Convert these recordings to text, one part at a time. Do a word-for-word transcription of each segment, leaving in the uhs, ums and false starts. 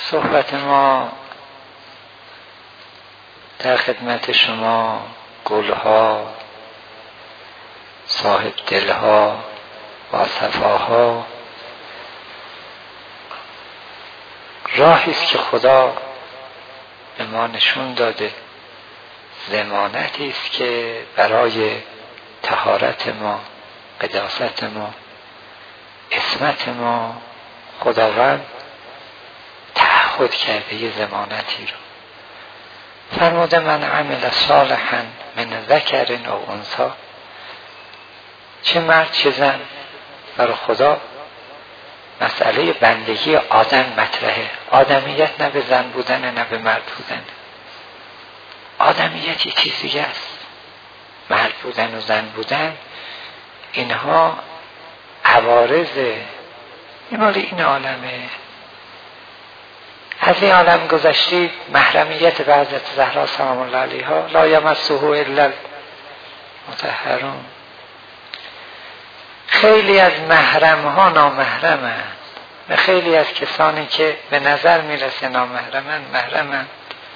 صحبت ما در خدمت شما گلها، صاحب دلها و صفاها راهی است که خدا به ما نشون داده، ضمانتی است که برای طهارت ما، قداست ما، عصمت ما خداوند تعهد کرده یه ضمانتی رو. فرموده من عمل صالحا من ذکر او انثی، چه مرد چه زن برای خدا مسئله بندگی آدم مطرحه. آدمیت نه به زن بودن نه به مرد بودن. آدمیت یه چیز دیگه است. مرد بودن و زن بودن اینها عوارضه، این مال این عالمه. از این عالم گذشتید، محرمیت به حضرت زهرا سلام الله علیها لا یمسه الا المطهرون. خیلی از محرم ها نامحرمند و خیلی از کسانی که به نظر میرسه نامحرمند محرمند.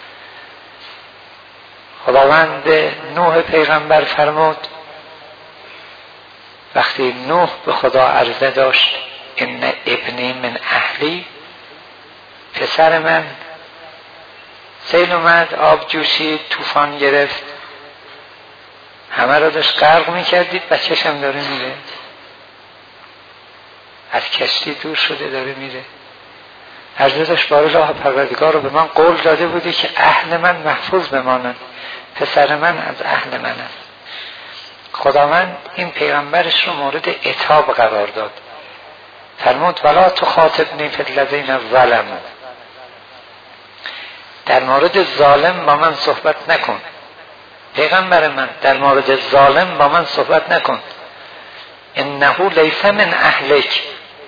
خداوند به نوح پیغمبر فرمود وقتی نوح به خدا عرضه داشت ان ابنی من اهلی، پسر من سیل اومد، آب جوشید، طوفان گرفت، همه را داشت غرق میکردید، بچه‌ش هم داره میره، از کشتی دور شده داره میره. عرضه داشت بار الله پروردگار رو به من قول داده بودی که اهل من محفوظ بمانند، پسر من از اهل من است. خداوند این پیغمبرش رو مورد عتاب قرار داد، فرمود ولا تخاطبنی فی الذین ظلموا، در مورد ظالم با من صحبت نکن. پیغمبر من در مورد ظالم با من صحبت نکن. انه لیس من اهلک،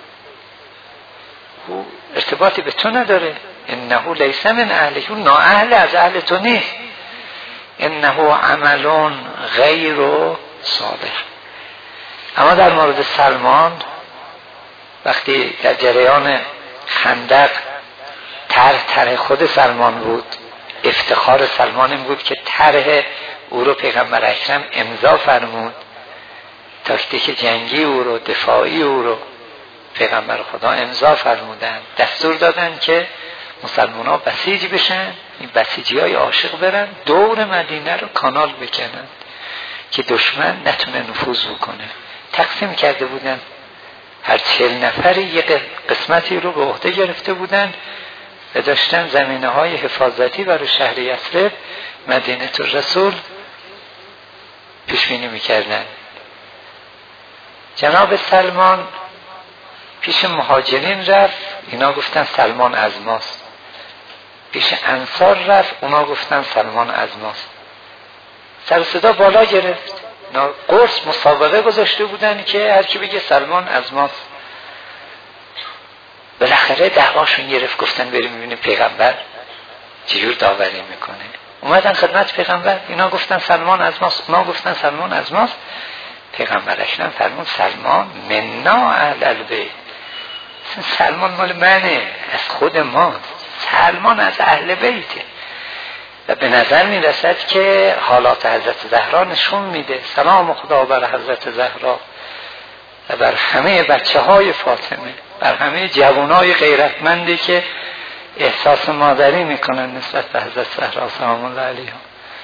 او ارتباطی به تو نداره. انه لیس من اهلک، اون نااهل از اهل تو نیست. انه عملون غیر صالح. اما در مورد سلمان وقتی در جریان خندق طرح طرح خود سلمان بود، افتخار سلمان این بود که طرح او رو پیغمبر اکرم امضا فرمود، تاکتیک جنگی او رو، دفاعی او رو پیغمبر خدا امضا فرمودن، دستور دادن که مسلمان ها بسیج بشن، این بسیجی های عاشق برن دور مدینه رو کانال بکنن که دشمن نتونه نفوذ بکنه. تقسیم کرده بودن، هر چهل نفری یک قسمتی رو به عهده گرفته بودن و داشتن زمینه های حفاظتی برای شهر یثرب مدینه الرسول پیش بینی میکردن. جناب سلمان پیش مهاجرین رفت، اینا گفتن سلمان از ماست. پیش انصار رفت، اونا گفتن سلمان از ماست. سر صدا بالا گرفت، اینا قرص مسابقه گذاشته بودن که هر کی بگه سلمان از ماست. بالاخره دعواشون گرفت، گفتن بریم ببینیم پیغمبر چجور داوری میکنه. اومدن خدمت پیغمبر، اینا گفتن سلمان از ماست، اونا گفتن سلمان از ماست. پیغمبر اکرم فرمود سلمان منا اهل البیت، سلمان مال منه، از خود ما، سلمان از اهل بیته. و به نظر می رسد که حالات حضرت زهرا نشون میده، سلام خدا بر حضرت زهرا و بر همه بچه های فاطمه، بر همه جوانای غیرتمندی که احساس مادری میکنن نسبت به حضرت زهرا سلام الله علیها.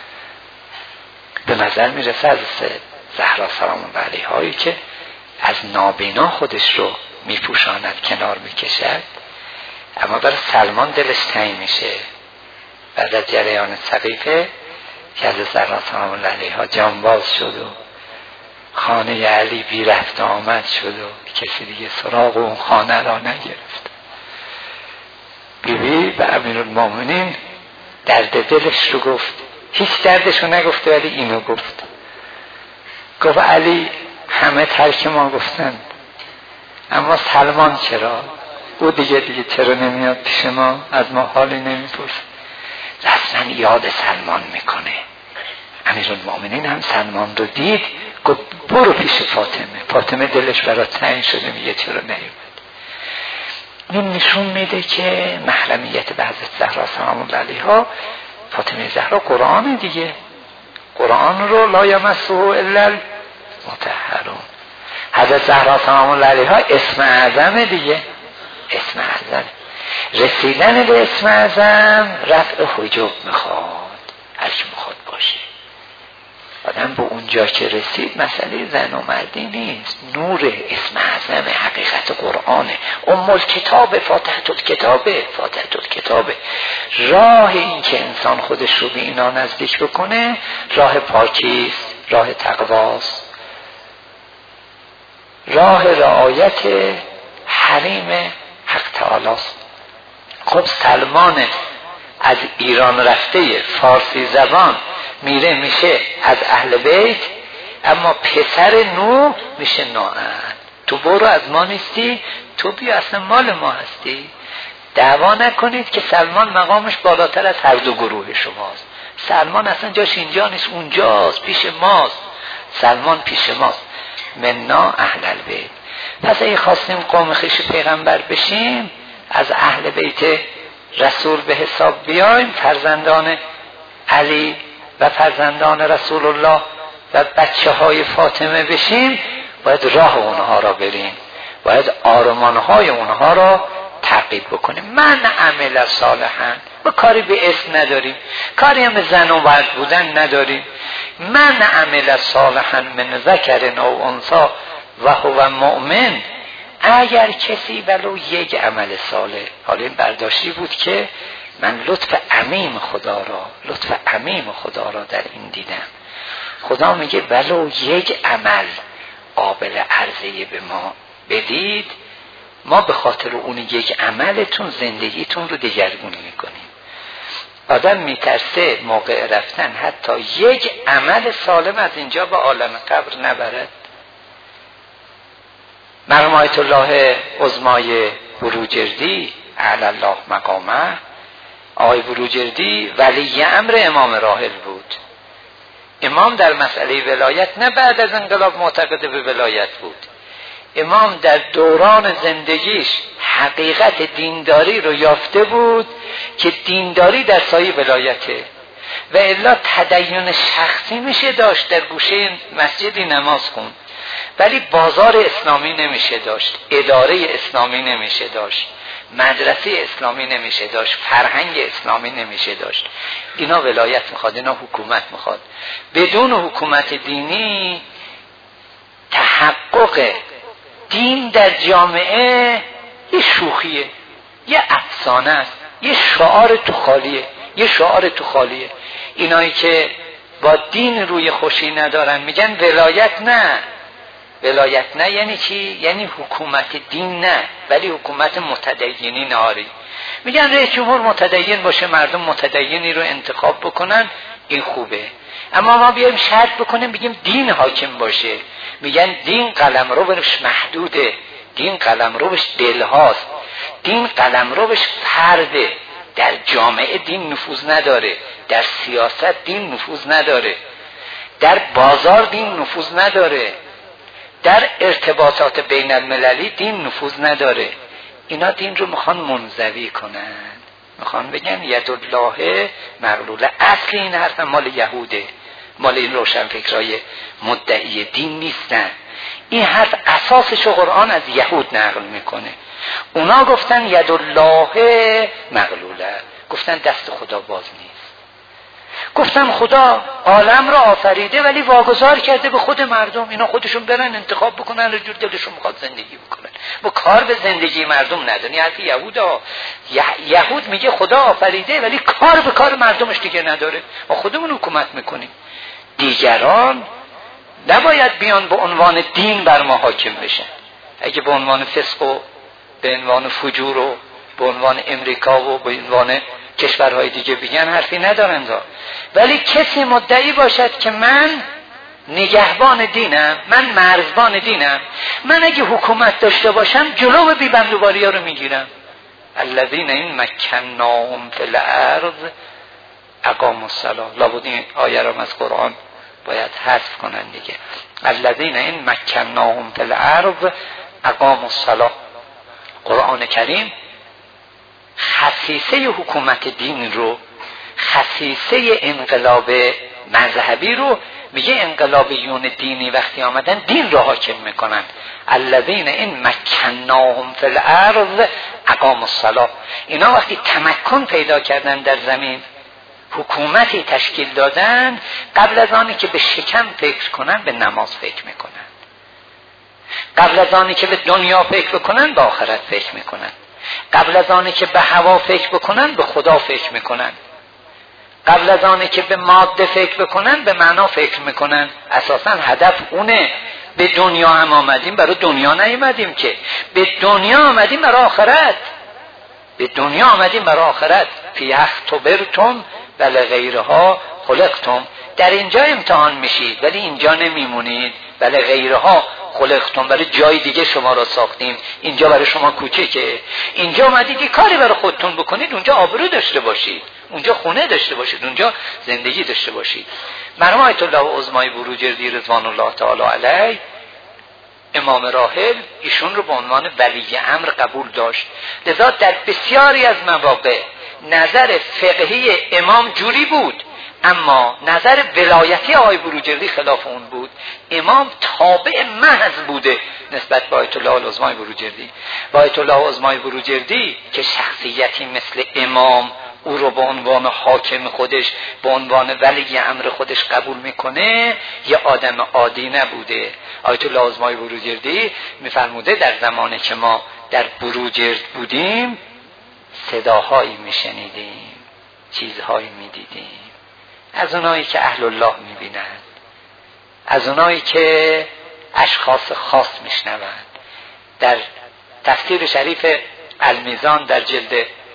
به نظر می رسد زهرا سلام الله علیهایی که از نابینا خودش رو میپوشاند، کنار میکشد، اما برای سلمان دلش تنگ میشه بعد از جریان سقیفه که از زهرا سلام الله علیها جانباز شد و خانه علی بی رفت آمد شد و کسی دیگه سراغ اون خانه را نگرفت. بیبی به امیرالمومنین درد دلش رو گفت، هیچ دردش رو نگفته ولی اینو گفت. گفت علی همه ترک ما گفتند، اما سلمان چرا؟ او دیگه دیگه چرا نمیاد پیش ما، از ما حالی نمیپرسه. رسما یاد سلمان میکنه. امیرالمومنین هم سلمان رو دید، گفت برو پیش فاطمه. فاطمه دلش برای تنگ شده، میگه چرا نیومد. این نشون میده که محرمیت حضرت زهرا سلام الله علیها، فاطمه زهرا قرآن دیگه، قرآن رو لا یمسه الا المطهرون. حضرت زهرا سلام الله علیها اسم اعظم دیگه، اسم اعظم. رسیدن به اسم اعظم رفع حجاب میخواد، هر کی میخواد باشه. آدم به اونجا که رسید مسئله زن و مردی نیست، نور اسم اعظم حقیقت قرآنه. ام الکتاب، فاتحه الکتاب، فاتحه الکتاب. راه این که انسان خودش رو به اینا نزدیک بکنه راه پاکیست، راه تقواست، راه رعایت حریم حق تعالی است. خب سلمان از ایران رفته فارسی زبان میره میشه از اهل بیت، اما پسر نوح میشه نااهل. تو برو از ما نیستی، تو بیا اصلا مال ما هستی. دعوا نکنید که سلمان مقامش بالاتر از هر دو گروه شماست. سلمان اصلا جاش اینجا نیست، اونجاست، پیش ماست. سلمان پیش ماست. منا اهل البیت. پس اگه خواستیم قوم خویش پیغمبر بشیم، از اهل بیت رسول به حساب بیایم، فرزندان علی و فرزندان رسول الله و بچه های فاطمه بشیم، باید راه اونها را بریم، باید آرمان های اونها را تعقیب بکنیم. من عمل صالحا، و کاری به اسم نداریم، کاری هم به زن و مرد بودن نداریم. من عمل صالحا من ذکر او انثی و هو مؤمن. اگر کسی ولو یک عمل صالح، حالا این برداشتی بود که من لطف عمیم خدا را لطف عمیم خدا را در این دیدم. خدا میگه ولو یک عمل قابل عرضه به ما بدید، ما به خاطر اون یک عملتون زندگیتون رو دگرگون میکنیم. آدم میترسه موقع رفتن حتی یک عمل سالم از اینجا به عالم قبر نبرد. مرحوم آیت الله عظمای بروجردی اعلی الله مقامه، آقای بروجردی ولی امر امام راحل بود. امام در مسئله ولایت نه بعد از انقلاب معتقد به ولایت بود. امام در دوران زندگیش حقیقت دینداری رو یافته بود که دینداری در سایه ولایته، و الا تدین شخصی میشه داشت، در گوشه مسجدی نماز خون، ولی بازار اسلامی نمیشه داشت، اداره اسلامی نمیشه داشت، مدرسه اسلامی نمیشه داشت، فرهنگ اسلامی نمیشه داشت. اینا ولایت میخواد، اینا حکومت میخواد. بدون حکومت دینی تحقق دین در جامعه یه شوخیه، یه افسانه است، یه شعار تو خالیه، یه شعار تو خالیه. اینایی که با دین روی خوشی ندارن میگن ولایت نه. ولایت نه یعنی چی؟ یعنی حکومت دین نه، ولی حکومت متدینی ناری. میگن رئیس جمهور متدین باشه، مردم متدینی رو انتخاب بکنن، این خوبه. اما ما بیایم شرط بکنیم بگیم دین حاکم باشه، میگن دین قلمروش محدوده، دین قلمروش دلهاست، دین قلمروش فرده، در جامعه دین نفوذ نداره، در سیاست دین نفوذ نداره، در بازار دین نفوذ نداره، در ارتباطات بین المللی دین نفوذ نداره. اینا دین رو میخوان منزوی کنن، میخوان بگن یدالله مغلوله. اصل این حرف مال یهوده، مال این روشنفکرای مدعی دین نیستن. این حرف اساسش قرآن از یهود نقل میکنه. اونا گفتن یدالله مغلوله، گفتن دست خدا باز نیست. گفتم خدا عالم را آفریده ولی واگذار کرده به خود مردم، اینا خودشون برن انتخاب بکنن هر جور دلشون میخواد زندگی بکنن، با کار به زندگی مردم ندارن. یعنی حرف یهودا، یهود میگه خدا آفریده ولی کار به کار مردمش دیگه نداره، ما خودمون حکومت میکنیم. دیگران نباید بیان به عنوان دین بر ما حاکم بشن. اگه به عنوان فسق و به عنوان فجور و به عنوان امریکا و به عنوان کشورهای دیگه بگن حرفی ندارن دا. ولی کسی مدعی باشد که من نگهبان دینم، من مرزبان دینم، من اگه حکومت داشته باشم جلو بیبندوباری ها رو میگیرم. الذین این مکناهم فی الارض اقاموا الصلاة. لابد این آیه را از قرآن باید حذف کنن دیگه. الذین این مکناهم فی الارض اقاموا الصلاة. قرآن کریم خصیصه حکومت دین رو، خصیصه انقلاب مذهبی رو میگه انقلابیون دینی وقتی آمدن دین رو حاکم میکنن. الذین این مکناهم فی الارض اقاموا الصلاة. اینا وقتی تمکن پیدا کردن در زمین، حکومتی تشکیل دادن، قبل از آنی که به شکم فکر کنن به نماز فکر میکنن، قبل از آنی که به دنیا فکر بکنن به آخرت فکر میکنن، قبل از آنی که به هوا فکر بکنن به خدا فکر میکنن، قبل از آنی که به ماده فکر بکنن به معنا فکر میکنن. اساسا هدف اونه. به دنیا هم آمدیم برای دنیا نیومدیم که، به دنیا آمدیم برای آخرت. به دنیا آمدیم برای آخرت. فی اختبرتم ولغیرها خلقتم. در اینجا امتحان میشید ولی اینجا نمیمونید. ولغیرها خلقتم، برای جای دیگه شما را ساختیم. اینجا برای شما کوچکه. اینجا اومدید یک کاری برای خودتون بکنید، اونجا آبرو داشته باشید، اونجا خونه داشته باشید، اونجا زندگی داشته باشید. مرحوم آیت الله عظمای بروجردی رضوان الله تعالی علیه، امام راحل، ایشون رو به عنوان ولی امر قبول داشت. لذا در بسیاری از مواقع نظر فقهی امام جوری بود، اما نظر ولایتی آقای بروجردی خلاف اون بود. امام تابع محض بوده نسبت به آیت الله العظمای بروجردی. و آیت الله العظمای بروجردی که شخصیتی مثل امام او رو به عنوان حاکم خودش، به عنوان ولی امر خودش قبول میکنه، یه آدم عادی نبوده. آیت الله العظمای بروجردی میفرموده در زمانی که ما در بروجرد بودیم صداهایی میشنیدیم، چیزهایی میدیدیم، از اونایی که اهل الله میبینند، از اونایی که اشخاص خاص میشنوند. در تفسیر شریف المیزان در جلد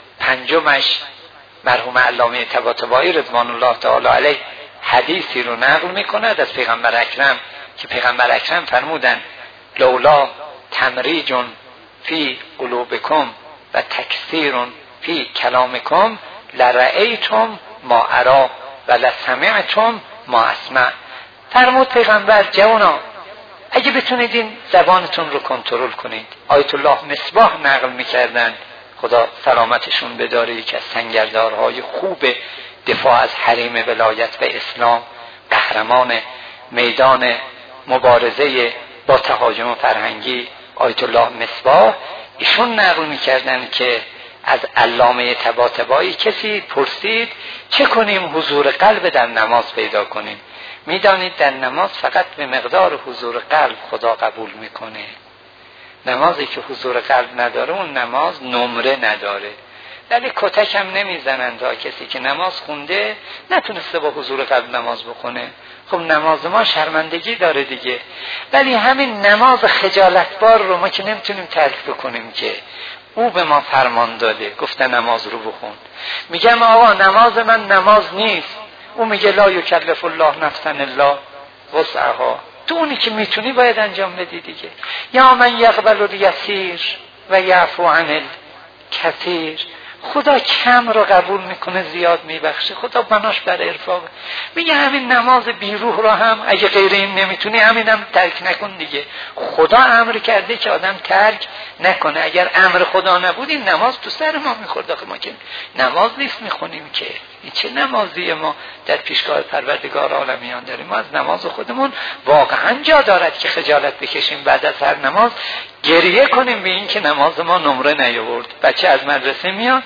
پنجمش مرحوم علامه طباطبایی رضوان الله تعالی علیه حدیثی رو نقل میکند از پیغمبر اکرم که پیغمبر اکرم فرمودند لولا تمریج فی قلوبکم و تکثیر فی کلامکم لرأیتم ما ارا و لسمعتم ما اسمع. فرمود پیغمبر جوانا اگه بتونید این زبانتون رو کنترل کنید. آیت الله مصباح نقل میکردن، خدا سلامتشون بداره، یکی از سنگردارهای خوب دفاع از حریم ولایت و اسلام، قهرمان میدان مبارزه با تهاجم فرهنگی آیت الله مصباح، ایشون نقل میکردن که از علامه طباطبایی کسی پرسید چه کنیم حضور قلب در نماز پیدا کنیم؟ میدانید در نماز فقط به مقدار حضور قلب خدا قبول میکنه. نمازی که حضور قلب نداره اون نماز نمره نداره. ولی کتک هم نمیزنند تا کسی که نماز خونده نتونسته با حضور قلب نماز بخونه. خب نماز ما شرمندگی داره دیگه. ولی همین نماز خجالتبار رو ما که نمیتونیم ترک بکنیم که او به ما فرمان داده، گفته نماز رو بخون. میگم آقا نماز من نماز نیست، او میگه لا یکلف الله نفسا الا وسعها. تو اونی که میتونی باید انجام بدی دیگه. یا من یقبل الیسیر و یعفو عن الکثیر. خدا کم رو قبول میکنه، زیاد میبخشه. خدا بناش بر ارفاق. میگه همین نماز بیروح رو هم اگه غیر این نمیتونی همینم ترک نکن دیگه. خدا امر کرده که آدم ترک نکنه. اگر امر خدا نبود این نماز تو سر ما میخورد. آخه ما که نماز نیست میخونیم که، این چه نمازی ما در پیشگاه پروردگار عالمیان داریم. ما از نماز خودمون واقعا جا دارد که خجالت بکشیم، بعد از هر نماز گریه کنیم به این که نماز ما نمره نیاورد. بچه از مدرسه میاد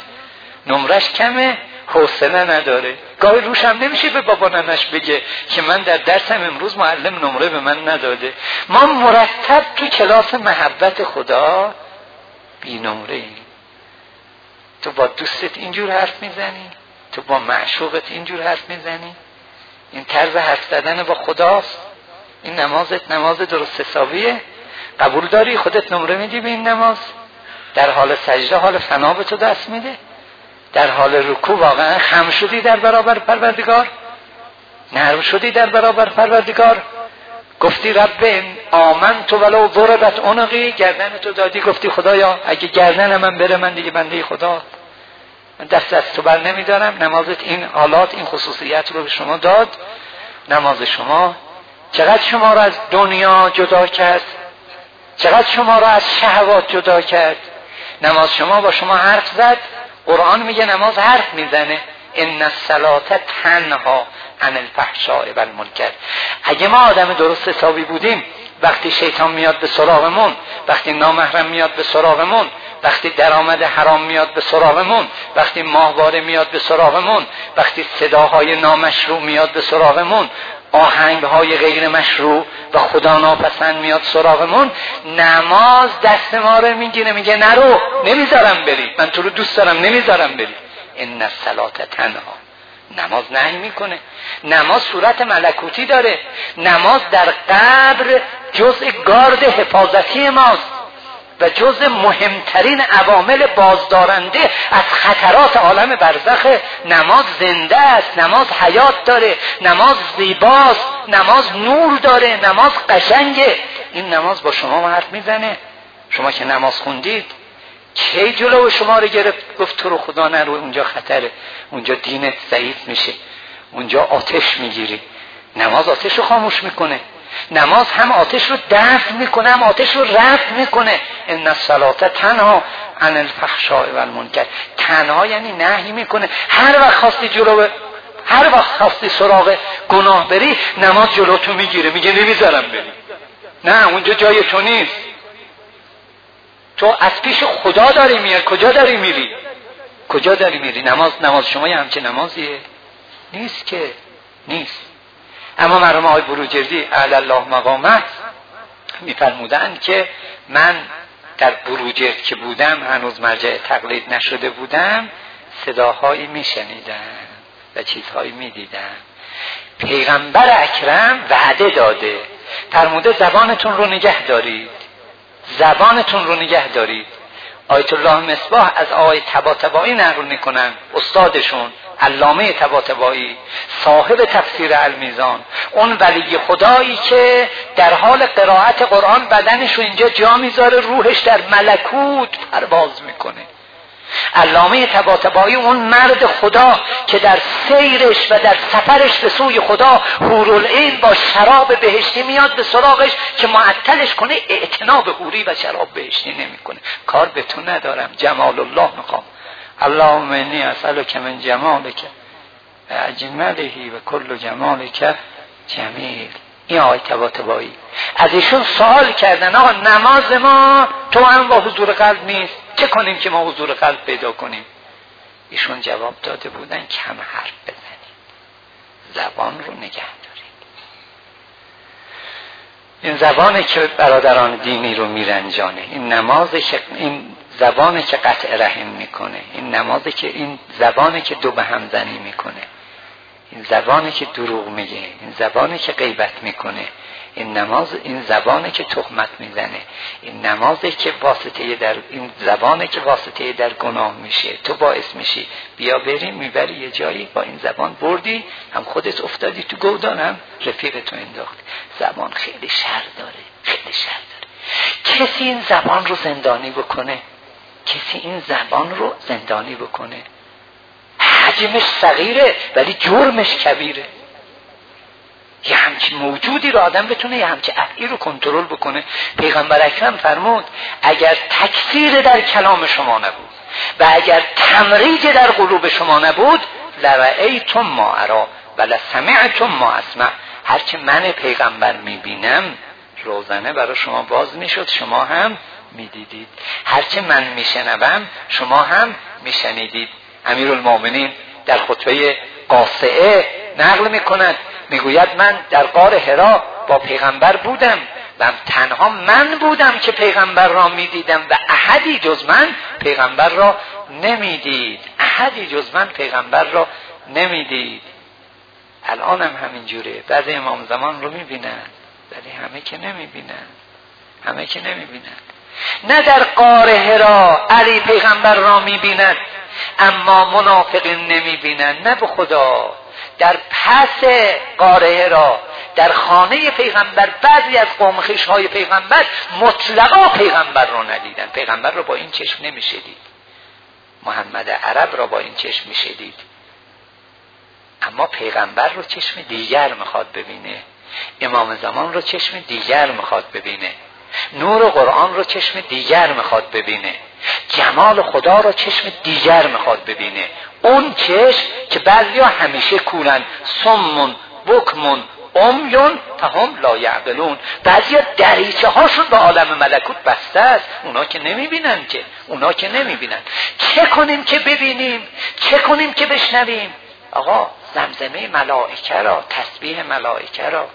نمرش کمه، حوصله نداره، گاهی روش هم نمیشه به بابا ننش بگه که من در درسم امروز معلم نمره به من نداده. ما مرتب تو کلاس محبت خدا بی نمره ایم. تو با دوستت اینجور حرف میزنی، تو با معشوقت اینجور حرف میزنی. این طرز حرف زدن با خداست. این نمازت نماز درست حسابیه؟ قبول داری خودت نمره میدی به این نماز؟ در حال سجده حال فنا به تو دست میده؟ در حال رکوع واقعا خم شدی در برابر پروردگار؟ نرم شدی در برابر پروردگار؟ گفتی رب آمنت ولو ضربت عنقی، گردن تو دادی، گفتی خدایا اگه گردن من بره من دیگه بنده خدا، من دست از تو بر نمیدارم. نمازت این حالات این خصوصیت رو به شما داد. نماز شما چقدر شما رو از دنیا جدا کرد، چقدر شما رو از شهوات جدا کرد. نماز شما با شما حرف زد، قرآن میگه نماز حرف میزنه، ان الصلاة تنها عن الفحشاء والمنکر. اگه ما آدم درست حسابی بودیم، وقتی شیطان میاد به سراغمون، وقتی نامحرم میاد به سراغمون، وقتی درآمد حرام میاد به سراغمون، وقتی ماهواره میاد به سراغمون، وقتی صداهای نامشروع میاد به سراغمون، آهنگهای غیر مشروع و خدا ناپسند میاد سراغمون، نماز دست ما رو میگیره، میگه نرو، نمیذارم بری، من تو رو دوست دارم، نمیذارم بری. ان الصلاة تنها. نماز نهی میکنه. نماز صورت ملکوتی داره. نماز در قبر جزء گارد حفاظتی ماست و جزء مهمترین عوامل بازدارنده از خطرات عالم برزخ. نماز زنده است، نماز حیات داره، نماز زیباست، نماز نور داره، نماز قشنگه. این نماز با شما حرف میزنه. شما که نماز خوندید کی جلو شما رو گرفت گفت تو رو خدا نرو، اونجا خطره، اونجا دینت ضعیف میشه، اونجا آتش میگیری. نماز آتش رو خاموش میکنه. نماز هم آتش رو دفع میکنه، هم آتش رو رفع میکنه. ان الصلاة تنها عن الفحشاء والمنکر. تنها یعنی نهی میکنه. هر وقت خواستی جلو، هر وقت خواستی سراغ گناه بری، نماز جلو تو میگیره، میگه نمیذارم بری. نه، اونجا جای تو نیست. تو از پیش خدا داری میای، کجا داری میری؟ کجا داری میری؟ نماز نماز شما یه همچه نمازیه؟ نیست که، نیست. اما مرحوم آقای بروجردی اعلی الله مقامه میفرمودند که من در بروجرد که بودم، هنوز مرجع تقلید نشده بودم، صداهایی میشنیدم و چیزهایی میدیدم. پیغمبر اکرم وعده داده، فرموده زبانتون رو نگه دارید، زبانتون رو نگه دارید. آیت الله مصباح از آقای طباطبایی نقل میکنن، استادشون علامه طباطبایی، صاحب تفسیر المیزان، اون ولی خدایی که در حال قرائت قرآن بدنش رو اینجا جا میذاره، روحش در ملکوت پرواز میکنه. علامه طباطبایی اون مرد خدا که در سیرش و در سفرش به سوی خدا حورالعین با شراب بهشتی میاد به سراغش که معطلش کنه، اعتنا به حوری و شراب بهشتی نمیکنه. کار به تو ندارم، جمال الله میخوام. اللهم انی اسألک من جمالک و اجمله و کل جمالک جمیل. این آقای طباطبایی از ایشون سوال کردن آقا نماز ما تو هم با حضور قلب نیست، چه کنیم که ما حضور قلب پیدا کنیم؟ ایشون جواب داده بودن کم حرف بزنید، زبان رو نگه دارید. این زبانه که برادران دینی رو میرنجانه، این نمازه که، این زبانه که قطع رحم میکنه، این نمازه که، این زبانه که دو به هم زنی میکنه، این زبانه که دروغ میگه، این زبانه که غیبت میکنه، این نماز، این زبانه که تهمت میزنه، این نمازه که واسطه در، این زبانه که واسطه در گناه میشه. تو باعث میشی بیا بریم میبری یه جایی، با این زبان بردی، هم خودت افتادی تو گودان، هم رفیق تو انداختی. زبان خیلی شر داره، خیلی شر داره. کسی این زبان رو زندانی بکنه، کسی این زبان رو زندانی بکنه، حجمش صغیره ولی جرمش کبیره. یه همچین موجودی رو آدم بتونه یه همچین افعی رو کنترل بکنه. پیغمبر اکرم فرمود اگر تکثیر در کلام شما نبود و اگر تمریج در قلوب شما نبود، لرأیتم ما ارا و لسمعتم ما اسمع. هرچه من پیغمبر میبینم روزنه برای شما باز میشد، شما هم میدیدید. هرچه من میشنوم شما هم میشنیدید. امیرالمومنین در خطبه قاصعه نقل میکند، میگوید من در غار حرا با پیغمبر بودم و تنها من بودم که پیغمبر را میدیدم و احدی جز من پیغمبر را نمیدید، احدی جز من پیغمبر را نمیدید. الان هم همین جوره، بعضی امام زمان رو میبینن ولی همه که نمیبینن، همه که نمیبینن. نه در غار حرا علی پیغمبر را میبیند اما منافقین نمیبینن، نه به خدا. در پس غار حرا در خانه پیغمبر بعضی از قوم خویش‌های پیغمبر مطلقا پیغمبر رو ندیدن. پیغمبر رو با این چشم نمیشدید، محمد عرب را با این چشم میشدید، اما پیغمبر رو چشم دیگر میخواد ببینه، امام زمان رو چشم دیگر میخواد ببینه، نور قرآن رو چشم دیگر میخواد ببینه. جمال خدا را چشم دیگر میخواد ببینه. اون چشم که بعضیا همیشه کورن، سمون بکمون امیون فهم لا یعقلون، بعضیا دریچه هاشون به عالم ملکوت بسته است، اونا که نمیبینن که اونا که نمیبینن. چه کنیم که ببینیم؟ چه کنیم که بشنویم؟ آقا زمزمه ملائکه را، تسبیح ملائکه را،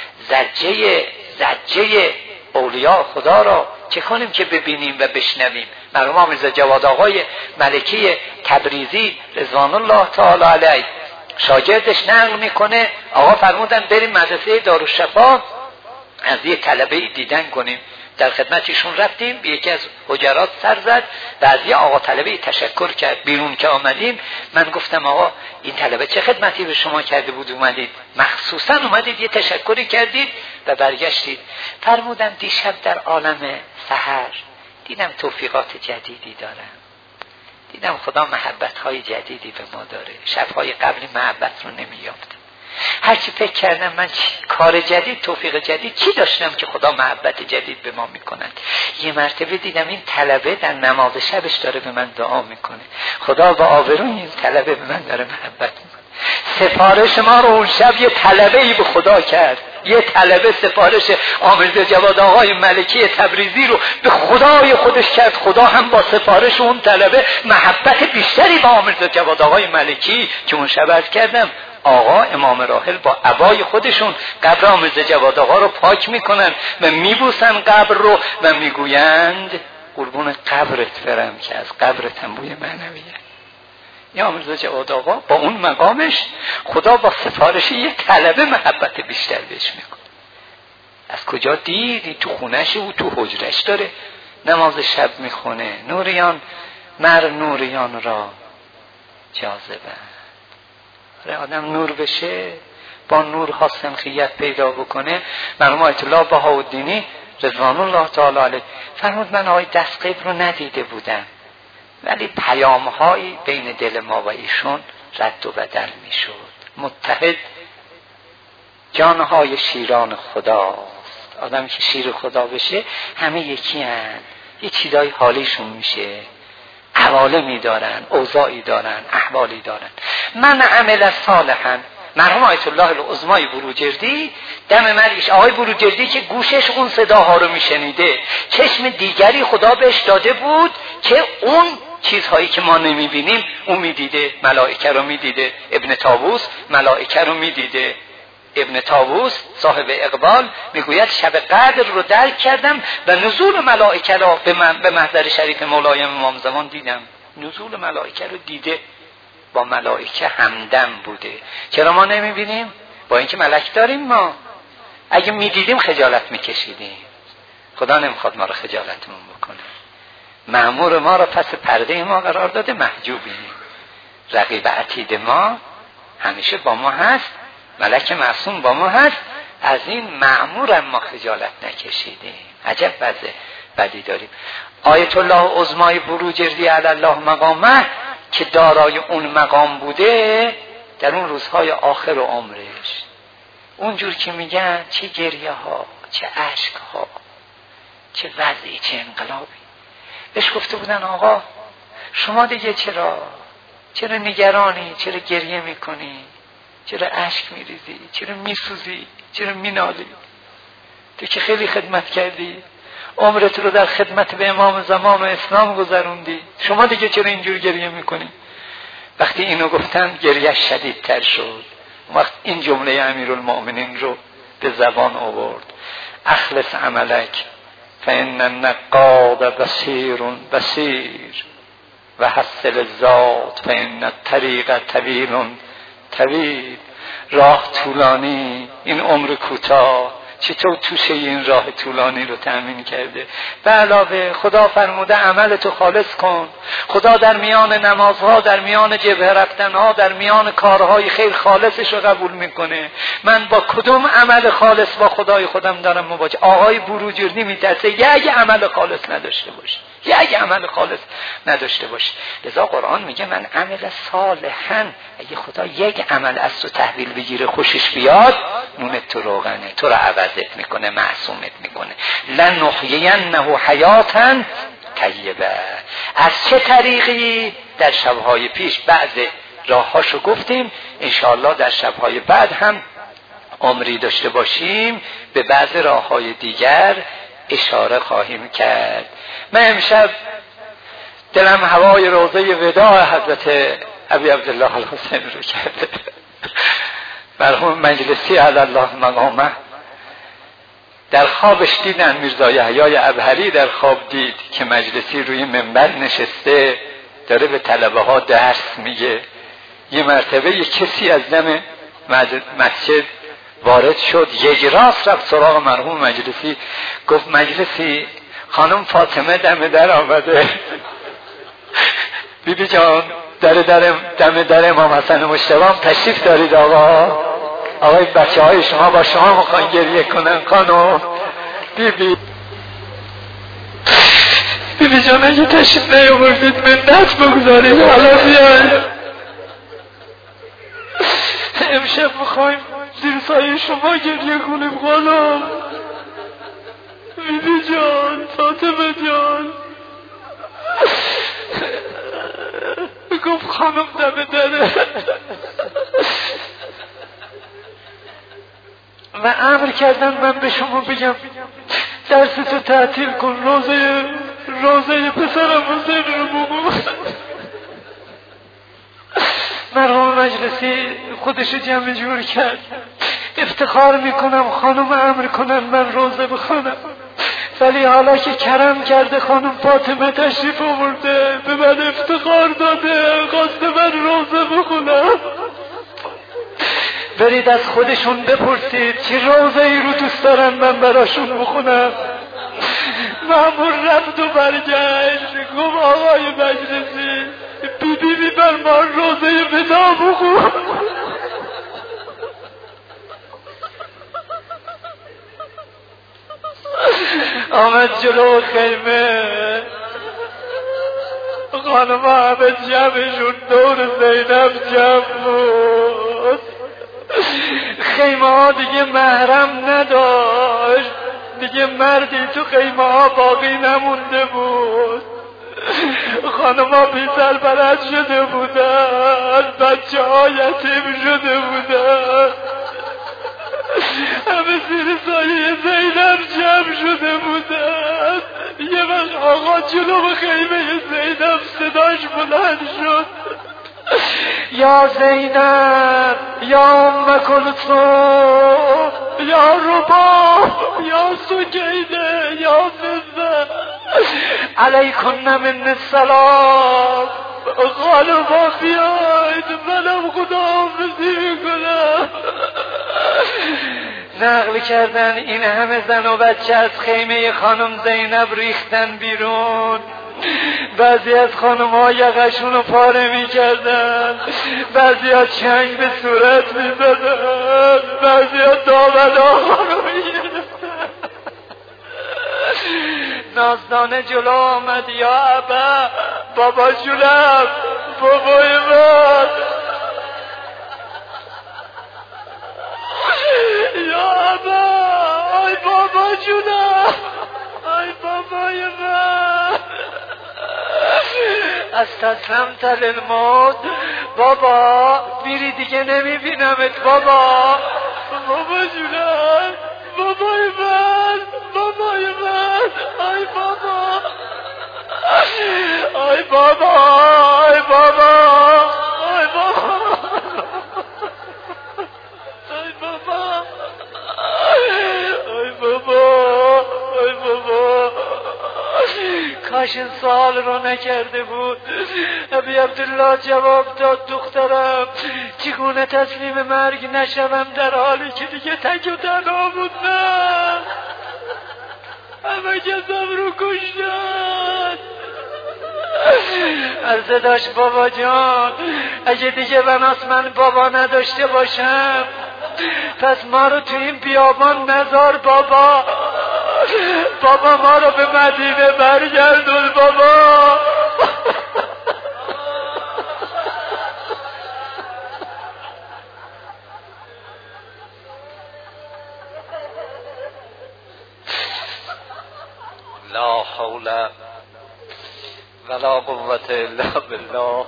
زجه زجه اولیاء خدا را چه کنیم که ببینیم و بشنویم؟ مرحوم میرزا جواد آقای ملکی تبریزی رضوان الله تعالی علیه شاگردش نقل میکنه، آقا فرمودن بریم مدرسه دارالشفا از یک طلبه دیدن کنیم. در خدمتشون رفتیم، به یکی از حجرات سر زد و از یه آقا طلبه تشکر کرد. بیرون که آمدیم من گفتم آقا این طلبه چه خدمتی به شما کرده بود اومدید؟ مخصوصا اومدید یه تشکری کردید و برگشتید. فرمودن دیشب در عالم سحر دیدم توفیقات جدیدی دارم، دیدم خدا محبت‌های جدیدی به ما داره، شب‌های قبلی محبت رو نمی‌یافتم. هرچی فکر کردم من کار جدید، توفیق جدید چی داشتم که خدا محبت جدید به ما می‌کند. یه مرتبه دیدم این طلبه در نماز شبش داره به من دعا می‌کنه، خدا با آبروی این طلبه به من داره محبت می‌کنه. سفارش ما رو اون شب یه طلبه‌ای به خدا کرد، یه طلبه سفارش آمرزا جواد آقای ملکی تبریزی رو به خدای خودش کرد. خدا هم با سفارش اون طلبه محبت بیشتری با آمرزا جواد آقای ملکی که اون شب عرض کردم آقا امام راحل با عبای خودشون قبر آمرزا جواد آقا رو پاک میکنن و میبوسن قبر رو و میگویند قربون قبرت برم که از قبرت هم بوی معنویه. یا آمرزا جواد آقا با اون مقامش خدا با سفارش یه طلبه محبت بیشتر بهش میکنه. از کجا دیدی؟ تو خونش و تو حجرش داره نماز شب میخونه. نوریان مر نوریان را جاذبه، آدم نور بشه با نورها سمخیت پیدا بکنه. مرحوم آیت الله بهاءالدینی رضوان الله تعالی علیه فرمود من آقای دستقیب رو ندیده بودم ولی پیام‌هایی بین دل ما و ایشون رد و بدل می‌شد. متحد جانهای شیران خداست. آدمی که شیر خدا بشه همه یکی هن. یه چیزای حالیشون میشه، عوالمی دارن، اوضاعی دارن، احوالی دارن. من عمل صالحا، مرحوم آیت الله العظمای بروجردی دم مرگش، آقای بروجردی که گوشش اون صداها رو میشنیده، چشم دیگری خدا بهش داده بود که اون چیزهایی که ما نمیبینیم اون میدیده. ملائکه رو میدیده. ابن طاووس ملائکه رو میدیده. ابن طاووس صاحب اقبال میگوید شب قدر رو درک کردم و نزول ملائکه رو به, به محضر شریف مولایم امام زمان دیدم. نزول ملائکه رو دیده، با ملائکه همدم بوده. چرا ما نمیبینیم؟ با اینکه ملک داریم. ما اگه میدیدیم خجالت میکشیدیم. خدا نمیخواد ما رو خجالتمون بکنه. مأمور ما رو پس پرده ما قرار داده، محجوبیم. رقیب عتید ما همیشه با ما هست، ملک معصوم با ما هست. از این مأمور ما خجالت نکشیدیم. عجب وضع بدی داریم. آیت الله عظمای بروجردی علی الله مقامه که دارای اون مقام بوده در اون روزهای آخر عمرش، اونجور که میگن چه گریه ها، چه عشق ها، چه وضعی، چه انقلابی. بهش گفته بودن آقا شما دیگه چرا چرا نگرانی، چرا گریه میکنی، چرا اشک میریزی، چرا میسوزی، چرا مینالی؟ تو که خیلی خدمت کردی، عمرت رو در خدمت به امام زمان و اسلام گذروندی، شما دیگه چرا اینجور گریه میکنی؟ وقتی اینو گفتن گریه شدیدتر شد. وقت این جمله امیرالمؤمنین رو به زبان آورد: اخلص عملک فإن النقاد بصیر بصیر و حصل الذات فإن الطریق طویل طویل. راه طولانی، این عمر کوتاه، چطور توشه این راه طولانی رو تأمین کرده؟ به علاوه خدا فرموده عمل تو خالص کن. خدا در میان نمازها، در میان جبهه رفتنها، در میان کارهای خیر خالصش رو قبول میکنه. من با کدوم عمل خالص با خدای خودم دارم مواجه؟ آقای بروجردی میترسه یک عمل خالص نداشته باشه، یک عمل خالص نداشته باشه. لذا قرآن میگه من عمل صالحا، اگه خدا یک عمل از تو تحویل بگیره خوشش بیاد، نونت تو روغنه، تو رو عوضت میکنه، معصومت میکنه. لنحیینه حیاتا طیبه. از چه طریقی؟ در شبهای پیش بعض راههاشو گفتیم، انشاءالله در شبهای بعد هم عمری داشته باشیم به بعض راههای دیگر اشاره خواهیم کرد. من امشب دلم هوای روضه وداع حضرت ابی عبدالله الحسین رو کرده، مرحوم مجلسی علی الله مقامه. در خوابش دیدن میرزا یحیی ابهری در خواب دید که مجلسی روی منبر نشسته داره به طلبه ها درس میگه. یه مرتبه یه کسی از دم مسجد وارد شد، یک راست رفت سراغ مرحوم مجلسی، گفت مجلسی خانم فاطمه دم در آمده. بیبی جان در در دم در امام حسن مجتبی تشریف دارید آقا؟ آقای بچه های شما با شما میخوان گریه کنن خانم. بیبی بیبی جان اگه تشریف نیاوردید منت بگذارید حالا بیاید، امشب میخوایم زیر سایه شما گریه کنیم خانم. بیبی جان، فاطمه جان. گفت خانم دم دره و امر کردن من به شما بگم درس تو تعطیل کن، روزه روزه پسرم حسین رو بگو. مرحوم مجلسی خودش جمع جور کرد، افتخار میکنم خانم امر کنن من روزه بخونم، ولی حالا که کرم کرده خانم فاطمه تشریف آورده به من افتخار داده، خواسته من روزه بخونم. برید از خودشون بپرسید چه روزه ای رو دوست دارن من براشون بخونم. مامور رفت و برگشت گفت آقای مجلسی بی بی بی بر ما روزه ودا بخون. آمد جلو خیمه، خانم همه جمعشون دور زینب جمع بود. خیمه ها دیگه محرم نداشت، دیگه مردی تو خیمه ها باقی نمونده بود. خانم ها بی سرپرست شده بودن، بچه ها یتیم شده بودن، همه زیر سایه زینب جمع شده بودن. یه وقت آقا جلو خیمه زینب صداش بلند شد، یا زینب، یا ام کلثوم، یا رباب، یا سکینه، یا فضه، علیکن من السلام. خانما بیاید منم خداحافظی میکنم. نقل کردن این همه زن و بچه از خیمه خانم زینب ریختن بیرون. بعضی از خانم ها یقشون رو پاره می کردن، بعضی ها چنگ به صورت می زدن، بعضی ها دامن آقا رو می گرفتن. نازدانه جلو آمد، یا ابا، بابا جونم، بابای من، یا ابا، آی بابا جونم، آی بابای من، از تسلمت للموت، بابا میری دیگه نمیبینمت بابا، بابا جونم، بابای من، بابای من، آی بابا، آی بابا، آی بابا، آی بابا، آی بابا، آی بابا، آی بابا. کاش این سوال رو نکرده بود. ابی عبدالله جواب داد دخترم چگونه تسلیم مرگ نشوم در حالی که دیگه تک و تنها بودم، همه کسم رو کشتن. عرضه داشت بابا جان اگه دیگه بناس من بابا نداشته باشم پس ما رو تو این بیابان نذار بابا، بابا ما رو به مدینه برگردون بابا. لا حول ولا قوة الا بالله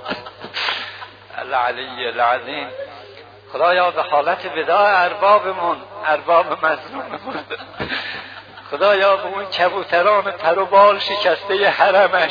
العلی العظیم. خدایا به حالت وداع اربابمون، ارباب مظلوممون، خدایا به اون کبوتران پر و بال شکسته حرمش،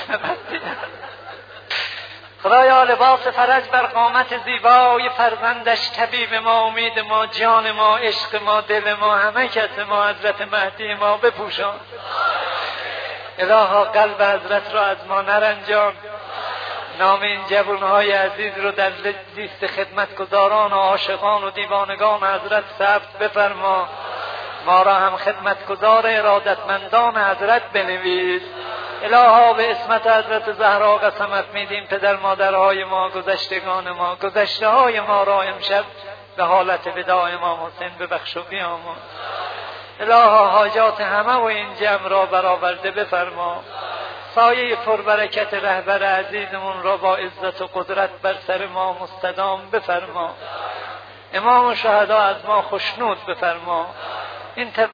خدایا لباس فرج بر قامت زیبای فرزندش، طبیب ما، امید ما، جان ما، عشق ما، دل ما، همه کس ما، حضرت مهدی ما بپوشان. الها قلب حضرت را از ما نرنجان. نام این جوانهای عزیز رو در لیست خدمتگزاران و عاشقان و دیوانگان حضرت ثبت بفرما. ما را هم خدمتگزار ارادتمندان حضرت بنویس. الها به اسمت حضرت زهرا قسمت میدیم پدر مادرهای ما، گذشتگان ما، گذشته های ما را امشب به حالت وداع امام حسین ببخش و بیامرز. الها حاجات همه و این جمع را برآورده بفرما. سایه پربرکت رهبر عزیزمون را با عزت و قدرت بر سر ما مستدام بفرما. امام شهدا از ما خوشنود بفرما. این